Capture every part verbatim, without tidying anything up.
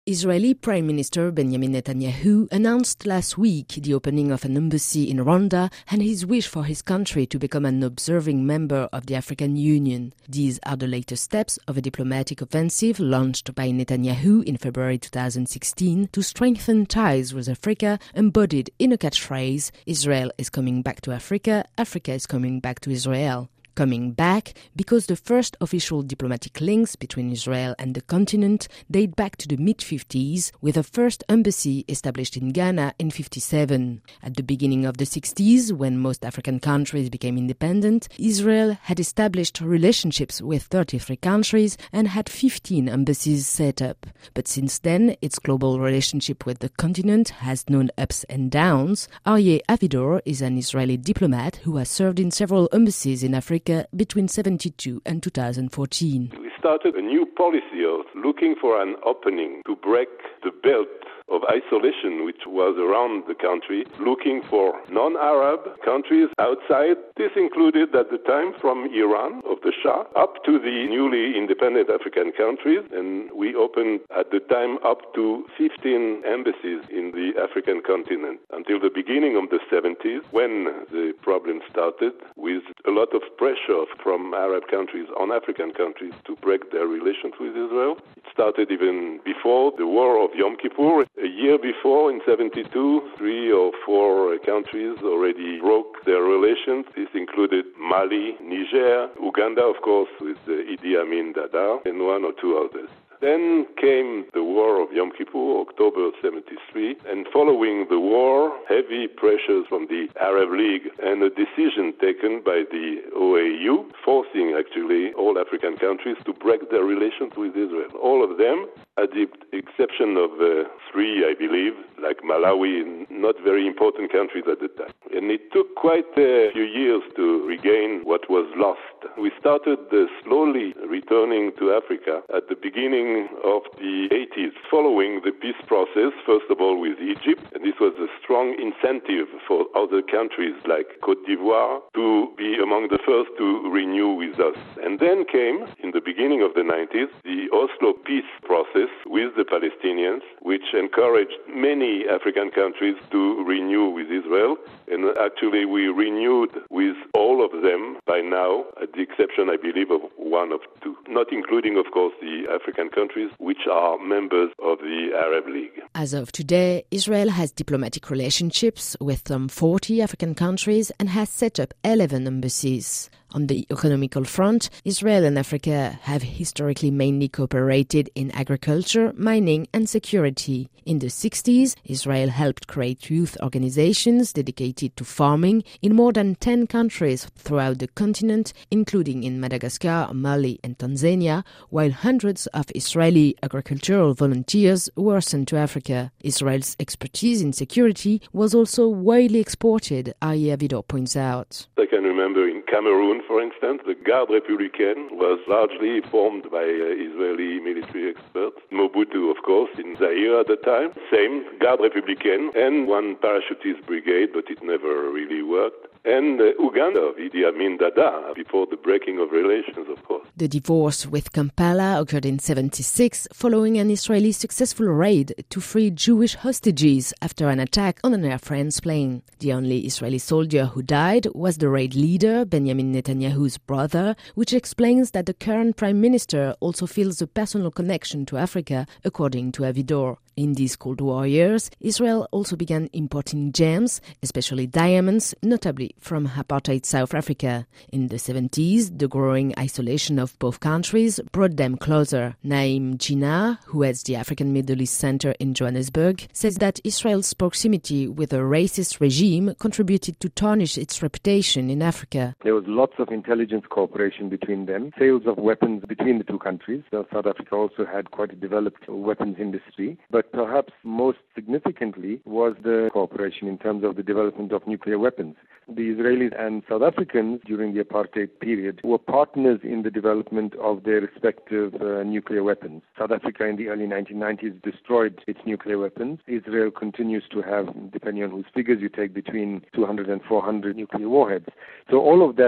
Israeli Prime Minister Benjamin Netanyahu announced last week the opening of an embassy in Rwanda and his wish for his country to become an observing member of the African Union. These are the latest steps of a diplomatic offensive launched by Netanyahu in February twenty sixteen to strengthen ties with Africa, embodied in a catchphrase, Israel is coming back to Africa, Africa is coming back to Israel. Coming back because the first official diplomatic links between Israel and the continent date back to the mid-fifties, with the first embassy established in Ghana in fifty-seven. At the beginning of the sixties, when most African countries became independent, Israel had established relationships with thirty-three countries and had fifteen embassies set up. But since then, its global relationship with the continent has known ups and downs. Aryeh Avidor is an Israeli diplomat who has served in several embassies in Africa between seventy-two and two thousand fourteen. We started a new policy of looking for an opening to break the belt of isolation which was around the country, looking for non-Arab countries outside. This included at the time from Iran, of the Shah, up to the newly independent African countries, and we opened at the time up to fifteen embassies in the African continent until the beginning of the seventies, when the problem started with a lot of pressure from Arab countries on African countries to break their relations with Israel. It started even before the war of Yom Kippur. A year before, in seventy-two, three or four countries already broke their relations. This included Mali, Niger, Uganda, of course, with uh, Idi Amin Dada, and one or two others. Then came the war of Yom Kippur, October seventy-three, and following the war, heavy pressures from the Arab League and a decision taken by the O A U, forcing actually all African countries to break their relations with Israel. All of them, at the exception of uh, three, I believe, like Malawi, not very important countries at the time. And it took quite a few years to regain what was lost. We started uh, slowly returning to Africa at the beginning of the eighties, following the peace process, first of all with Egypt, and this was a strong incentive for other countries like Côte d'Ivoire to be among the first to renew with us. And then came, in the beginning of the nineties, the Oslo peace process with the Palestinians, which encouraged many African countries to renew with Israel, and actually we renewed with all of them by now, at the exception, I believe, of one of two, not including, of course, the African countries countries which are members of the Arab League. As of today, Israel has diplomatic relationships with some forty African countries and has set up eleven embassies. On the economical front, Israel and Africa have historically mainly cooperated in agriculture, mining and security. In the sixties, Israel helped create youth organizations dedicated to farming in more than ten countries throughout the continent, including in Madagascar, Mali and Tanzania, while hundreds of Israeli agricultural volunteers were sent to Africa. Israel's expertise in security was also widely exported, Aryeh Avidor points out. I can remember in Cameroon, for instance, the Garde Républicaine was largely formed by uh, Israeli military experts. Mobutu, of course, in Zaire at the time. Same, Garde Républicaine, and one parachutist brigade, but it never really worked. And uh, Uganda of Idi Amin Dada, before the breaking of relations, of course. The divorce with Kampala occurred in seventy-six, following an Israeli successful raid to free Jewish hostages after an attack on an Air France plane. The only Israeli soldier who died was the raid leader, Benjamin Netanyahu's brother, which explains that the current prime minister also feels a personal connection to Africa, according to Avidor. In these Cold War years, Israel also began importing gems, especially diamonds, notably from apartheid South Africa. In the seventies, the growing isolation of both countries brought them closer. Naim Jinnah, who heads the African Middle East Center in Johannesburg, says that Israel's proximity with a racist regime contributed to tarnish its reputation in Africa. There was lots of intelligence cooperation between them, sales of weapons between the two countries. So South Africa also had quite a developed weapons industry. But But perhaps most significantly was the cooperation in terms of the development of nuclear weapons. The Israelis and South Africans during the apartheid period were partners in the development of their respective uh, nuclear weapons. South Africa in the early nineteen nineties destroyed its nuclear weapons. Israel continues to have, depending on whose figures you take, between two hundred and four hundred nuclear warheads. So all of that certainly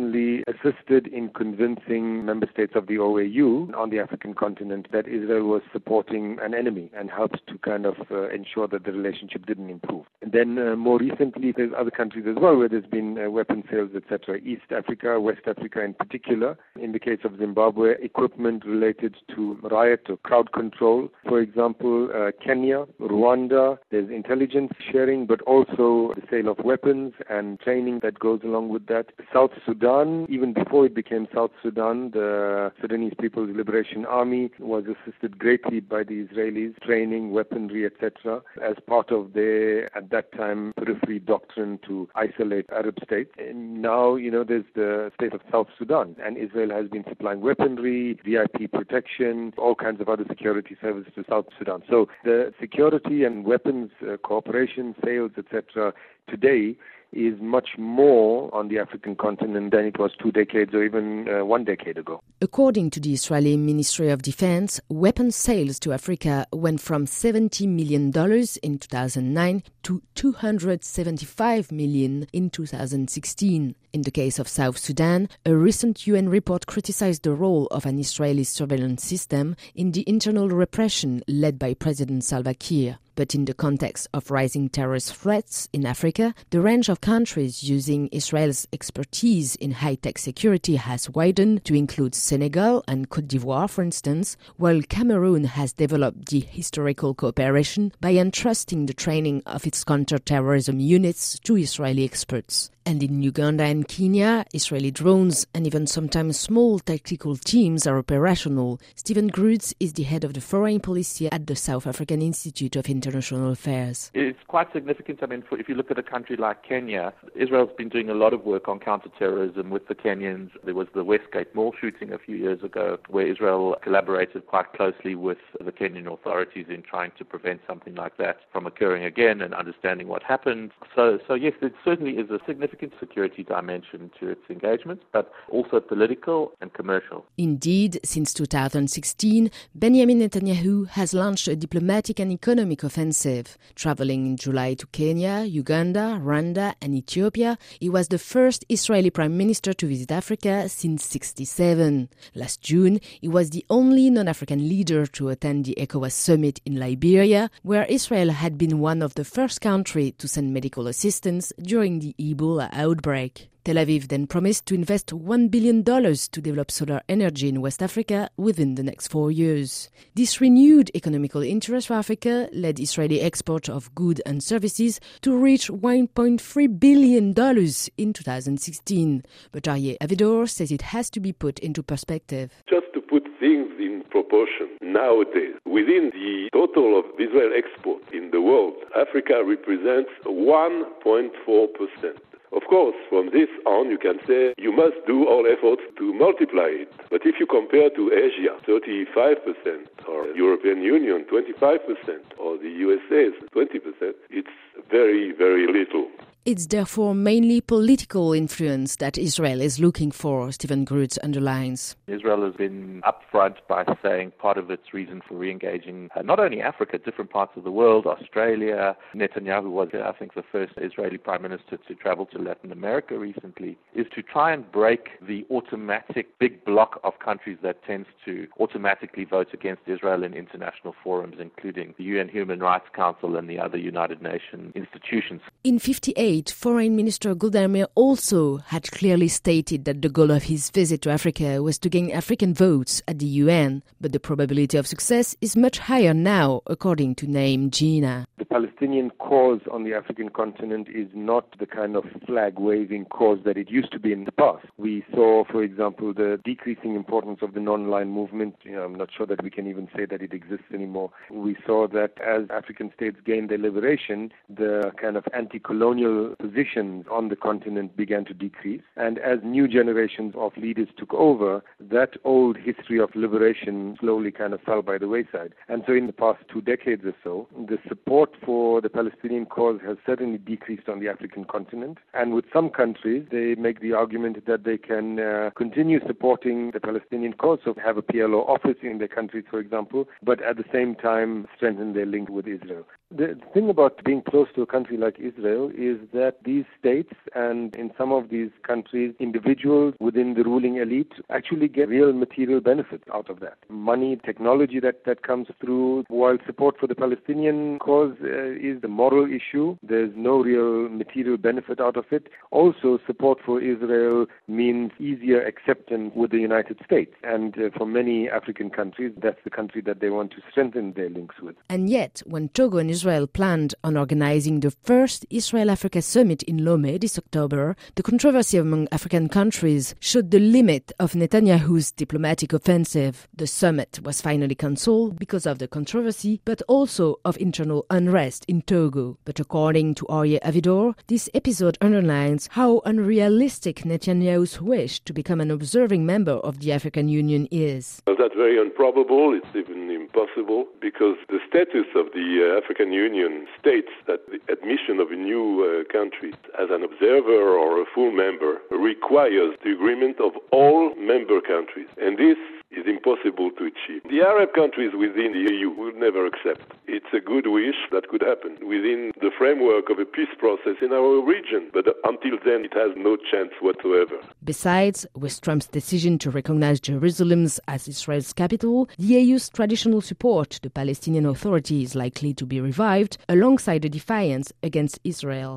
certainly assisted in convincing member states of the O A U on the African continent that Israel was supporting an enemy and helped to kind of uh, ensure that the relationship didn't improve. And then uh, more recently, there's other countries as well where there's been uh, weapon sales, et cetera. East Africa, West Africa in particular. In the case of Zimbabwe, equipment related to riot or crowd control. For example, uh, Kenya, Rwanda, there's intelligence sharing, but also the sale of weapons and training that goes along with that. South Sudan, even before it became South Sudan, the Sudanese People's Liberation Army was assisted greatly by the Israelis, training, weaponry, et cetera, as part of their, at that time, periphery doctrine to isolate Arab states. And now, you know, there's the state of South Sudan, and Israel has been supplying weaponry, V I P protection, all kinds of other security services to South Sudan. So the security and weapons uh, cooperation, sales, et cetera, today is much more on the African continent than it was two decades or even uh, one decade ago. According to the Israeli Ministry of Defense, weapons sales to Africa went from seventy million dollars in two thousand nine to two hundred seventy-five million dollars in two thousand sixteen. In the case of South Sudan, a recent U N report criticized the role of an Israeli surveillance system in the internal repression led by President Salva Kiir. But in the context of rising terrorist threats in Africa, the range of countries using Israel's expertise in high-tech security has widened to include Senegal and Côte d'Ivoire, for instance, while Cameroon has developed the historical cooperation by entrusting the training of its counter-terrorism units to Israeli experts. And in Uganda and Kenya, Israeli drones and even sometimes small tactical teams are operational. Stephen Groots is the head of the foreign policy at the South African Institute of International Affairs. It's quite significant. I mean, for, if you look at a country like Kenya, Israel's been doing a lot of work on counterterrorism with the Kenyans. There was the Westgate Mall shooting a few years ago where Israel collaborated quite closely with the Kenyan authorities in trying to prevent something like that from occurring again and understanding what happened. So, so yes, there certainly is a significant security dimension to its engagement, but also political and commercial. Indeed, since two thousand sixteen, Benjamin Netanyahu has launched a diplomatic and economic offensive. Traveling in July to Kenya, Uganda, Rwanda, and Ethiopia, he was the first Israeli prime minister to visit Africa since sixty-seven. Last June, he was the only non-African leader to attend the ECOWAS summit in Liberia, where Israel had been one of the first countries to send medical assistance during the Ebola outbreak. Tel Aviv then promised to invest one billion dollars to develop solar energy in West Africa within the next four years. This renewed economical interest for Africa led Israeli export of goods and services to reach one point three billion dollars in two thousand sixteen. But Aryeh Avidor says it has to be put into perspective. Just to put things in proportion, nowadays, within the total of Israel export in the world, Africa represents one point four percent. Of course, from this on, you can say you must do all efforts to multiply it. But if you compare to Asia, thirty-five percent, or European Union, twenty-five percent, or the U S A, twenty percent, it's very, very little. It's therefore mainly political influence that Israel is looking for, Stephen Groots underlines. Israel has been upfront by saying part of its reason for re-engaging uh, not only Africa, different parts of the world, Australia. Netanyahu was, uh, I think, the first Israeli prime minister to travel to Latin America recently, is to try and break the automatic big block of countries that tends to automatically vote against Israel in international forums, including the U N Human Rights Council and the other United Nations institutions. In fifty-eight, Foreign Minister Golda Meir also had clearly stated that the goal of his visit to Africa was to gain African votes at the U N, but the probability of success is much higher now, according to Naim Gina. The Palestinian cause on the African continent is not the kind of flag-waving cause that it used to be in the past. We saw, for example, the decreasing importance of the non-aligned movement. You know, I'm not sure that we can even say that it exists anymore. We saw that as African states gained their liberation, the kind of anti-colonial positions on the continent began to decrease. And as new generations of leaders took over, that old history of liberation slowly kind of fell by the wayside. And so in the past two decades or so, the support for the Palestinian cause has certainly decreased on the African continent. And with some countries, they make the argument that they can uh, continue supporting the Palestinian cause, so have a P L O office in their countries, for example, but at the same time strengthen their link with Israel. The thing about being close to a country like Israel is that these states and in some of these countries, individuals within the ruling elite actually get real material benefits out of that. Money, technology that, that comes through, while support for the Palestinian cause uh, is the moral issue, there's no real material benefit out of it. Also, support for Israel means easier acceptance with the United States. And uh, for many African countries, that's the country that they want to strengthen their links with. And yet, when Togo and Israel planned on organizing the first Israel-Africa summit in Lomé this October, the controversy among African countries showed the limit of Netanyahu's diplomatic offensive. The summit was finally cancelled because of the controversy, but also of internal unrest in Togo. But according to Aryeh Avidor, this episode underlines how unrealistic Netanyahu's wish to become an observing member of the African Union is. Well, that's very improbable. It's even impossible because the status of the uh, African Union states that the admission of a new uh, country as an observer or a full member requires the agreement of all member countries. And this is impossible to achieve. The Arab countries within the E U will never accept. It's a good wish that could happen within the framework of a peace process in our region, but until then it has no chance whatsoever. Besides, with Trump's decision to recognize Jerusalem as Israel's capital, the E U's traditional support to the Palestinian Authority is likely to be revived alongside a defiance against Israel.